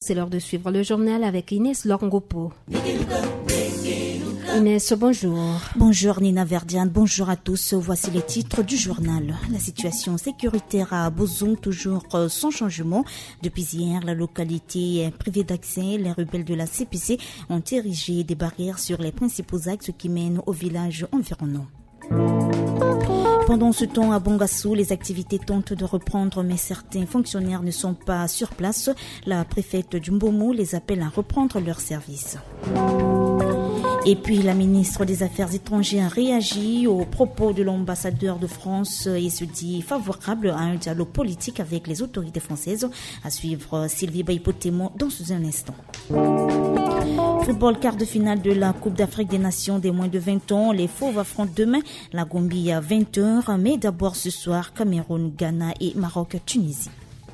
c'est l'heure de suivre le journal avec Inès Longopo. Inès, bonjour. Bonjour Nina Verdiane, bonjour à tous. Voici les titres du journal. La situation sécuritaire à Bozoum toujours sans changement. Depuis hier, la localité est privée d'accès. Les rebelles de la CPC ont érigé des barrières sur les principaux axes qui mènent au village environnant. Pendant ce temps, à Bangassou, les activités tentent de reprendre, mais certains fonctionnaires ne sont pas sur place. La préfète du Mbomu les appelle à reprendre leur service. Et puis, la ministre des Affaires étrangères réagit aux propos de l'ambassadeur de France et se dit favorable à un dialogue politique avec les autorités françaises. À suivre Sylvie Baïpotémo dans un instant. Football, quart de finale de la Coupe d'Afrique des Nations des moins de 20 ans. Les Fauves affrontent demain la Gambie à 20h. Mais d'abord ce soir, Cameroun, Ghana et Maroc, Tunisie.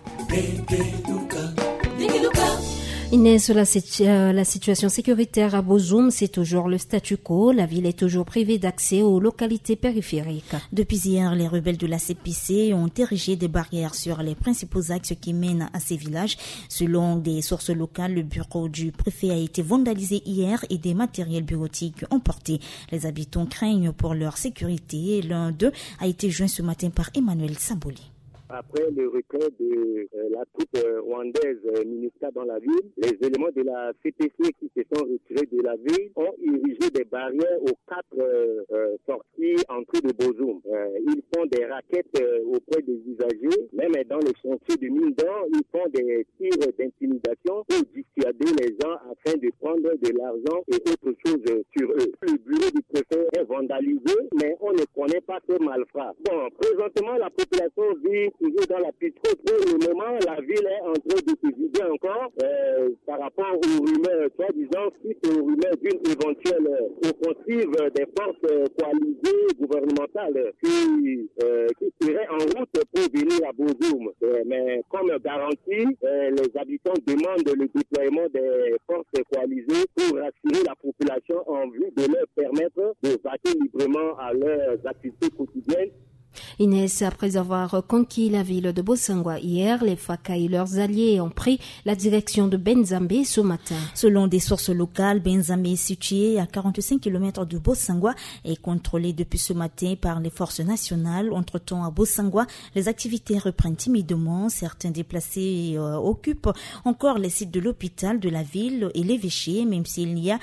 Inès, la situation sécuritaire à Bozoum, c'est toujours le statu quo. La ville est toujours privée d'accès aux localités périphériques. Depuis hier, les rebelles de la CPC ont érigé des barrières sur les principaux axes qui mènent à ces villages. Selon des sources locales, le bureau du préfet a été vandalisé hier et des matériels bureautiques emportés. Les habitants craignent pour leur sécurité. L'un d'eux a été joint ce matin par Emmanuel Samboli. Après le retrait de la troupe rwandaise MINUSCA dans la ville, les éléments de la CPC qui se sont retirés de la ville ont érigé des barrières aux 4 sorties entrées de Bozoum. Ils font des raquettes auprès des usagers, même dans les chantiers de mine d'or, ils font des tirs d'intimidation pour dissuader les gens afin de prendre de l'argent et autre chose sur eux. Le bureau du préfet est vandalisé, mais on ne connaît pas ce malfrat. Bon, présentement, la population vit toujours dans la pitreau. Pour le moment, la ville est en train de se vider encore par rapport aux rumeurs, soi-disant, suite aux rumeurs d'une éventuelle offensive des forces coalisées gouvernementales qui seraient en route pour venir à Bozoum. Mais comme garantie, les habitants demandent le déploiement des forces coalisées pour rassurer la population en vue de leur permettre de vaquer librement à leurs activités quotidiennes. Inès, après avoir conquis la ville de Bosangwa hier, les Faka et leurs alliés ont pris la direction de Benzambé ce matin. Selon des sources locales, Benzambé, situé à 45 km de Bosangwa, est contrôlé depuis ce matin par les forces nationales. Entre-temps, à Bosangwa, les activités reprennent timidement. Certains déplacés occupent encore les sites de l'hôpital de la ville et l'évêché, même s'il y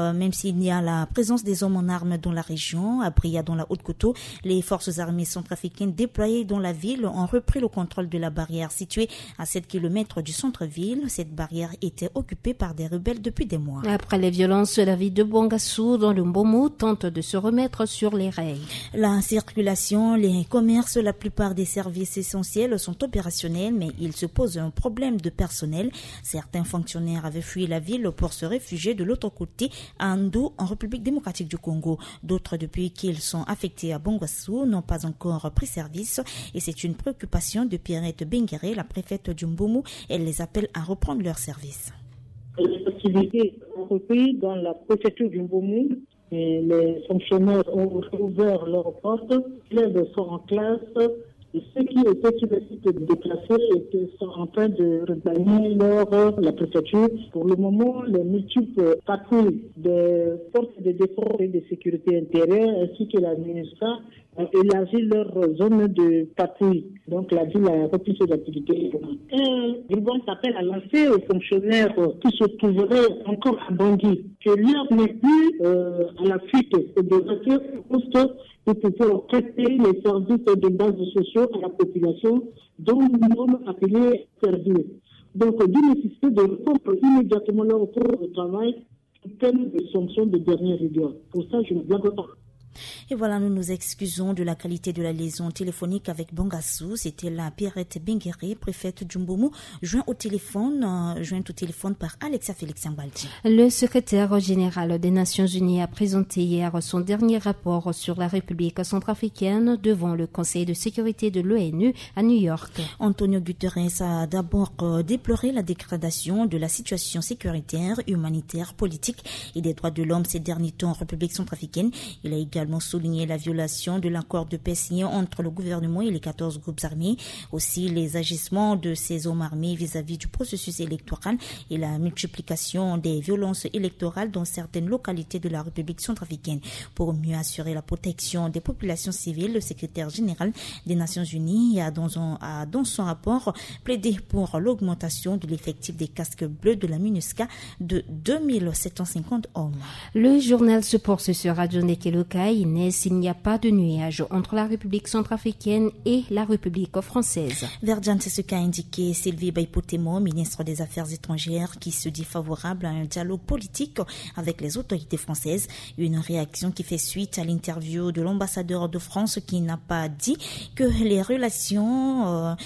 a la présence des hommes en armes dans la région. À Bria, dans la Haute-Koto, les forces armées centrafricaines déployées dans la ville ont repris le contrôle de la barrière située à 7 km du centre-ville. Cette barrière était occupée par des rebelles depuis des mois. Après les violences, la ville de Bangassou, dans le Mbomu, tente de se remettre sur les rails. La circulation, les commerces, la plupart des services essentiels sont opérationnels, mais il se pose un problème de personnel. Certains fonctionnaires avaient fui la ville pour se réfugier de l'autre côté, à Ndou, en République démocratique du Congo. D'autres, depuis qu'ils sont affectés à Bangassou, n'ont pas encore pris service et c'est une préoccupation de Pierrette Benguéré, la préfète du Mbomu. Elle les appelle à reprendre leur service. Les activités ont repris dans la préfecture du Mbomu. Et les fonctionnaires ont ouvert leurs portes, les élèves sont en classe. Et ceux qui étaient sur le site déplacés sont en train de regagner la préfecture. Pour le moment, les multiples patrouilles des forces de défense et de sécurité intérieure ainsi que la MINUSCA ont élargi leur zone de patrouille. Donc la ville a repris ses activités. Un bon appel à lancer aux fonctionnaires qui se trouveraient encore à Bangui que l'heure n'est plus à la fuite de retirer le poste pour pouvoir prêter les services de base sociaux à la population dont nous sommes appelés services. Donc, d'où nécessité de reprendre immédiatement leur retour au travail sous peine de sanctions de dernière rigueur. Pour ça, je ne blague pas. Et voilà, nous nous excusons de la qualité de la liaison téléphonique avec Bangassou. C'était la Pierrette Benguéré, préfète du Mbomu, jointe au téléphone par Alexa Félix Mbaldi. Le secrétaire général des Nations Unies a présenté hier son dernier rapport sur la République centrafricaine devant le Conseil de sécurité de l'ONU à New York. Antonio Guterres a d'abord déploré la dégradation de la situation sécuritaire, humanitaire, politique et des droits de l'homme ces derniers temps en République centrafricaine. Il a également également souligné la violation de l'accord de paix signé entre le gouvernement et les 14 groupes armés, aussi les agissements de ces hommes armés vis-à-vis du processus électoral et la multiplication des violences électorales dans certaines localités de la République centrafricaine. Pour mieux assurer la protection des populations civiles, le secrétaire général des Nations Unies a dans son rapport plaidé pour l'augmentation de l'effectif des casques bleus de la MINUSCA de 2750 hommes. Le journal se poursuit sur Radio Ndekeloka. Inès, il n'y a pas de nuage entre la République centrafricaine et la République française. Verdjan, c'est ce qu'a indiqué Sylvie Baipotemo, ministre des Affaires étrangères, qui se dit favorable à un dialogue politique avec les autorités françaises. Une réaction qui fait suite à l'interview de l'ambassadeur de France qui n'a pas dit que les relations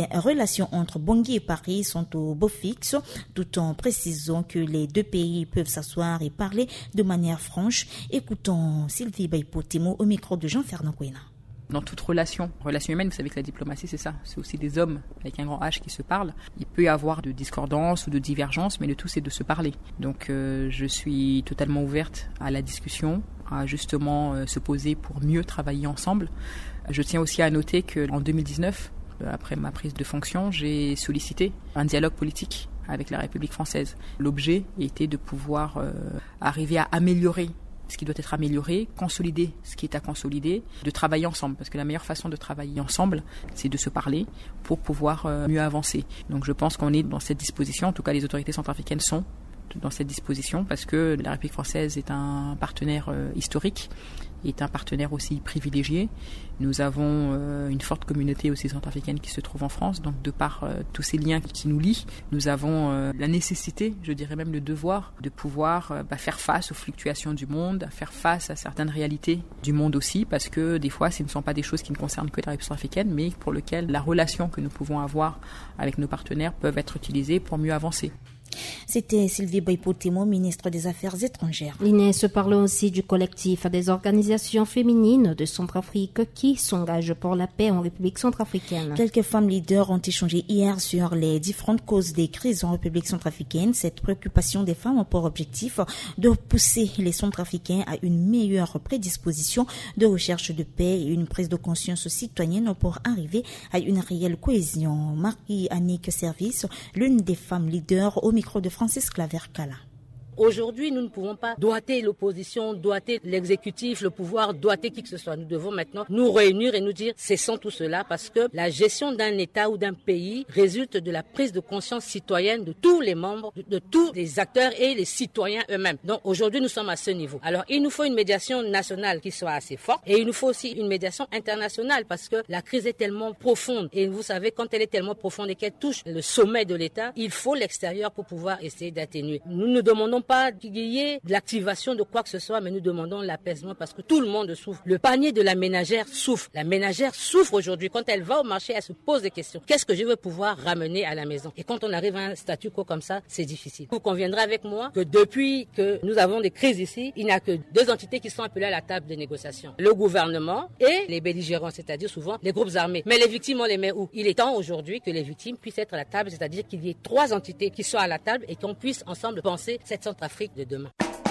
entre Bangui et Paris sont au beau fixe, tout en précisant que les deux pays peuvent s'asseoir et parler de manière franche. Écoutons Sylvie Baipotemo au micro de Jean-Fernand Kouena. Dans toute relation humaine, vous savez que la diplomatie, c'est ça. C'est aussi des hommes avec un grand H qui se parlent. Il peut y avoir de discordance ou de divergence, mais le tout, c'est de se parler. Donc, je suis totalement ouverte à la discussion, à justement se poser pour mieux travailler ensemble. Je tiens aussi à noter qu'en 2019, après ma prise de fonction, j'ai sollicité un dialogue politique avec la République française. L'objet était de pouvoir arriver à améliorer ce qui doit être amélioré, consolider ce qui est à consolider, de travailler ensemble. Parce que la meilleure façon de travailler ensemble, c'est de se parler pour pouvoir mieux avancer. Donc je pense qu'on est dans cette disposition, en tout cas les autorités centrafricaines sont dans cette disposition, parce que la République française est un partenaire historique, est un partenaire aussi privilégié. Nous avons une forte communauté aussi centrafricaine qui se trouve en France, donc de par tous ces liens qui nous lient, nous avons la nécessité, je dirais même le devoir, de pouvoir faire face aux fluctuations du monde, à faire face à certaines réalités du monde aussi, parce que des fois ce ne sont pas des choses qui ne concernent que la République centrafricaine, mais pour lesquelles la relation que nous pouvons avoir avec nos partenaires peuvent être utilisées pour mieux avancer. C'était Sylvie Baipotemo, ministre des Affaires étrangères. Inès parle aussi du collectif des organisations féminines de Centrafrique qui s'engagent pour la paix en République centrafricaine. Quelques femmes leaders ont échangé hier sur les différentes causes des crises en République centrafricaine. Cette préoccupation des femmes a pour objectif de pousser les Centrafricains à une meilleure prédisposition de recherche de paix et une prise de conscience citoyenne pour arriver à une réelle cohésion. Marie-Annick Service, l'une des femmes leaders, au micro de Francis Claver-Cala. Aujourd'hui, nous ne pouvons pas doiter l'opposition, doiter l'exécutif, le pouvoir, doiter qui que ce soit. Nous devons maintenant nous réunir et nous dire cessons tout cela parce que la gestion d'un État ou d'un pays résulte de la prise de conscience citoyenne de tous les membres, de tous les acteurs et les citoyens eux-mêmes. Donc aujourd'hui, nous sommes à ce niveau. Alors, il nous faut une médiation nationale qui soit assez forte et il nous faut aussi une médiation internationale parce que la crise est tellement profonde et vous savez, quand elle est tellement profonde et qu'elle touche le sommet de l'État, il faut l'extérieur pour pouvoir essayer d'atténuer. Nous ne demandons pas qu'il y ait de l'activation de quoi que ce soit, mais nous demandons l'apaisement parce que tout le monde souffre. Le panier de la ménagère souffre. La ménagère souffre aujourd'hui. Quand elle va au marché, elle se pose des questions. Qu'est-ce que je veux pouvoir ramener à la maison? Et quand on arrive à un statu quo comme ça, c'est difficile. Vous conviendrez avec moi que depuis que nous avons des crises ici, il n'y a que deux entités qui sont appelées à la table de négociation. Le gouvernement et les belligérants, c'est-à-dire souvent les groupes armés. Mais les victimes, on les met où? Il est temps aujourd'hui que les victimes puissent être à la table, c'est-à-dire qu'il y ait trois entités qui soient à la table et qu'on puisse ensemble penser cette Centrafrique de demain.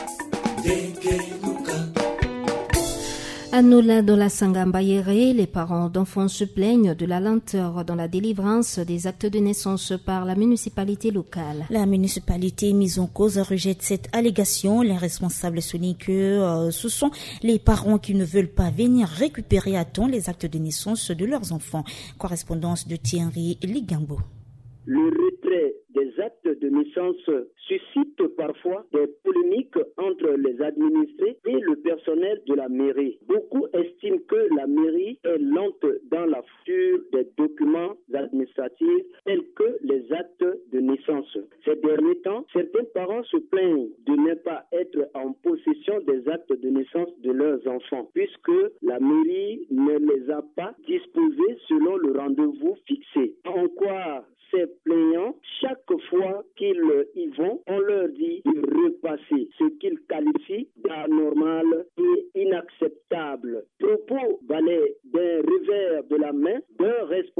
À Nola, dans la Sangambayere, les parents d'enfants se plaignent de la lenteur dans la délivrance des actes de naissance par la municipalité locale. La municipalité mise en cause rejette cette allégation. Les responsables soulignent que ce sont les parents qui ne veulent pas venir récupérer à temps les actes de naissance de leurs enfants. Correspondance de Thierry Ligambo. Le retrait des actes de naissance suscite parfois des polémiques entre les administrés et le personnel de la mairie. Beaucoup estiment que la mairie est lente dans la fourniture des documents administratifs tels que les actes de naissance. Ces derniers temps, certains parents se plaignent de ne pas être en possession des actes de naissance de leurs enfants, puisque la mairie ne les a pas disposés selon le rendez-vous fixé. En quoi ces plaignants, chaque fois qu'ils y vont, on leur dit de repasser, ce qu'ils qualifient d'anormal et inacceptable. Propos valaient d'un revers de la main d'un responsable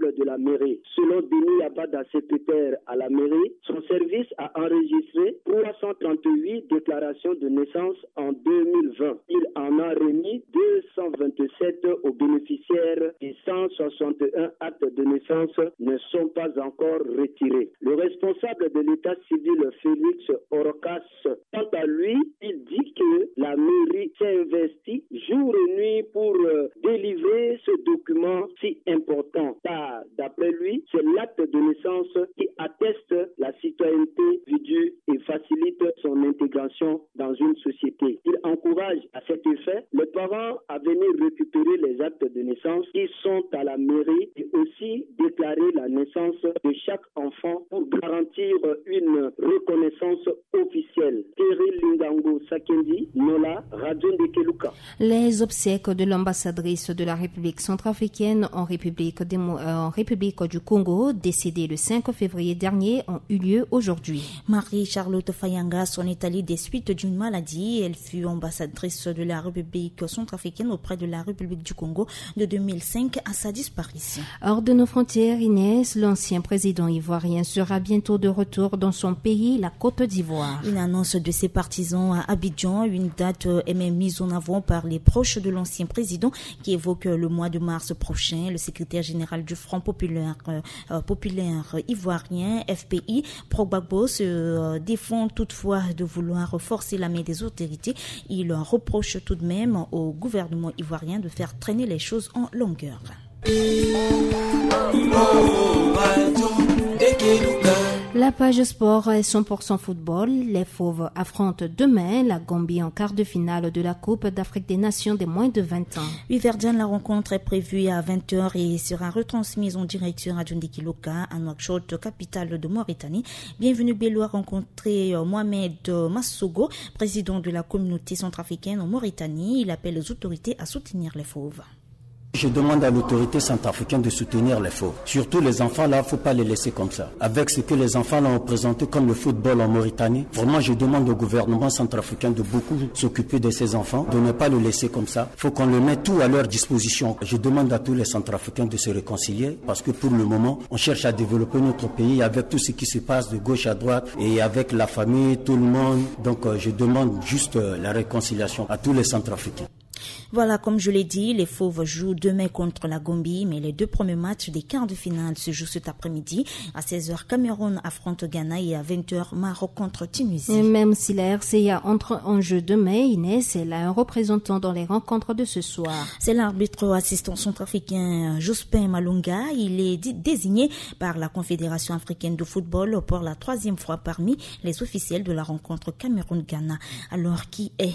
responsable de la mairie. Selon Denis Abada, secrétaire à la mairie, son service a enregistré 338 déclarations de naissance en 2020. Il en a remis 227 aux bénéficiaires et 161 actes de naissance ne sont pas encore retirés. Le responsable de l'état civil, Félix Orocas, quant à lui, il dit que la mairie s'est investie jour et nuit pour délivrer ce document si important. Car, d'après lui, c'est l'acte de naissance qui atteste la citoyenneté du et facilite son intégration dans une société. Il encourage à cet effet les parents à venir récupérer les actes de naissance qui sont à la mairie et aussi déclarer la naissance de chaque enfant pour garantir une reconnaissance officielle. Thierry Lingango Sakendi, Nola, Radio de Keluka. Les obsèques de l'ambassadrice de la République centrafricaine en République du Congo, décédée le 5 février dernier, ont eu lieu aujourd'hui. Marie-Charlotte Fayanga s'en est allée des suites d'une maladie. Elle fut ambassadrice de la République centrafricaine auprès de la République du Congo de 2005 à sa disparition. Hors de nos frontières, Inès, l'ancien président ivoirien sera bientôt de retour dans son pays, la Côte d'Ivoire. Une annonce de ses partisans à Abidjan, une date est même mise en avant par les proches de l'ancien président qui évoque le mois de mars prochain. Le secrétaire général du Front populaire ivoirien, FPI, Progbagbo, se défend toutefois de vouloir forcer la main des autorités. Il reproche tout de même au gouvernement ivoirien de faire traîner les choses en longueur. La page sport est 100% football. Les Fauves affrontent demain la Gambie en quart de finale de la Coupe d'Afrique des Nations des moins de 20 ans. Oui, Verdun, la rencontre est prévue à 20h et sera retransmise en direct sur Radio Ndikiloka à Nouakchott, capitale de Mauritanie. Bienvenue Bello a rencontré Mohamed Massogo, président de la communauté centrafricaine en Mauritanie. Il appelle les autorités à soutenir les Fauves. Je demande à l'autorité centrafricaine de soutenir les fauves. Surtout les enfants là, il ne faut pas les laisser comme ça. Avec ce que les enfants là ont présenté comme le football en Mauritanie, vraiment je demande au gouvernement centrafricain de beaucoup s'occuper de ces enfants, de ne pas le laisser comme ça. Il faut qu'on le mette tout à leur disposition. Je demande à tous les centrafricains de se réconcilier parce que pour le moment, on cherche à développer notre pays avec tout ce qui se passe de gauche à droite et avec la famille, tout le monde. Donc je demande juste la réconciliation à tous les centrafricains. Voilà, comme je l'ai dit, les Fauves jouent demain contre la Gambie, mais les deux premiers matchs des quarts de finale se jouent cet après-midi. À 16h, Cameroun affronte Ghana et à 20h, Maroc contre Tunisie. Et même si la RCA entre en jeu demain, Inès, elle a un représentant dans les rencontres de ce soir. C'est l'arbitre assistant centrafricain Jospin Malonga. Il est désigné par la Confédération africaine de football pour la 3e fois parmi les officiels de la rencontre Cameroun-Ghana. Alors, qui est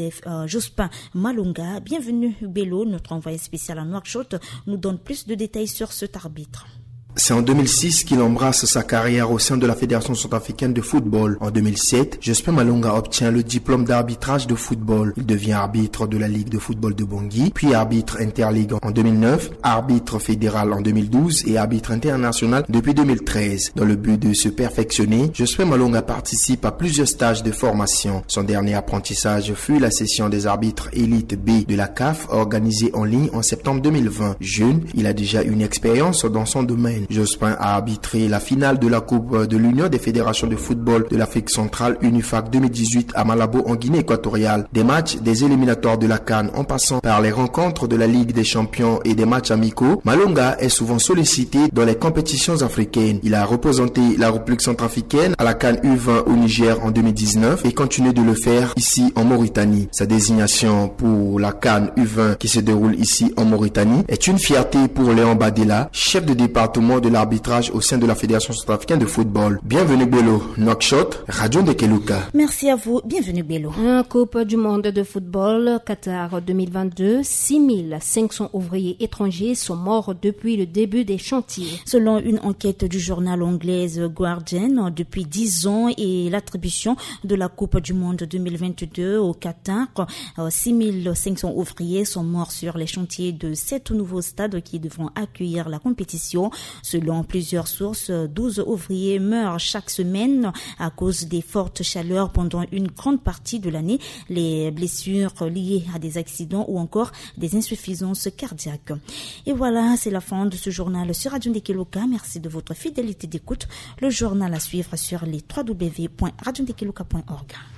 Jospin Malonga? Bienvenue Bello, notre envoyé spécial à Nouakchott, nous donne plus de détails sur cet arbitre. C'est en 2006 qu'il embrasse sa carrière au sein de la Fédération centrafricaine de football. En 2007, Jospin Malonga obtient le diplôme d'arbitrage de football. Il devient arbitre de la Ligue de football de Bangui, puis arbitre interligue en 2009, arbitre fédéral en 2012 et arbitre international depuis 2013. Dans le but de se perfectionner, Jospin Malonga participe à plusieurs stages de formation. Son dernier apprentissage fut la session des arbitres élite B de la CAF organisée en ligne en septembre 2020. Jeune, il a déjà une expérience dans son domaine. Jospin a arbitré la finale de la Coupe de l'Union des fédérations de football de l'Afrique centrale UNIFAC 2018 à Malabo en Guinée équatoriale. Des matchs des éliminatoires de la CAN en passant par les rencontres de la Ligue des champions et des matchs amicaux, Malonga est souvent sollicité dans les compétitions africaines. Il a représenté la République centrafricaine à la CAN U20 au Niger en 2019 et continue de le faire ici en Mauritanie. Sa désignation pour la CAN U20 qui se déroule ici en Mauritanie est une fierté pour Léon Badela, chef de département de l'arbitrage au sein de la Fédération centrafricaine de football. Bienvenue Bello, Nouakchott, Radio Ndekeluka. Merci à vous, bienvenue Bello. Coupe du monde de football Qatar 2022, 6500 ouvriers étrangers sont morts depuis le début des chantiers. Selon une enquête du journal anglais Guardian, depuis 10 ans et l'attribution de la Coupe du monde 2022 au Qatar, 6500 ouvriers sont morts sur les chantiers de 7 nouveaux stades qui devront accueillir la compétition. Selon plusieurs sources, 12 ouvriers meurent chaque semaine à cause des fortes chaleurs pendant une grande partie de l'année, les blessures liées à des accidents ou encore des insuffisances cardiaques. Et voilà, c'est la fin de ce journal sur Radio Ndekeluka. Merci de votre fidélité d'écoute. Le journal à suivre sur les www.radiondekeluka.org.